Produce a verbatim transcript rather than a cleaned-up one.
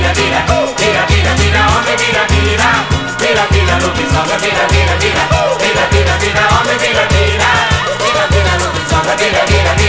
vira, vira, vira, vira, vira, homem, vira, vira, vira, vira, lobisomem, vira, vira, vira, vira, vira, vira, homem, vira, vira, vira, vira, lobisomem, vira, vira,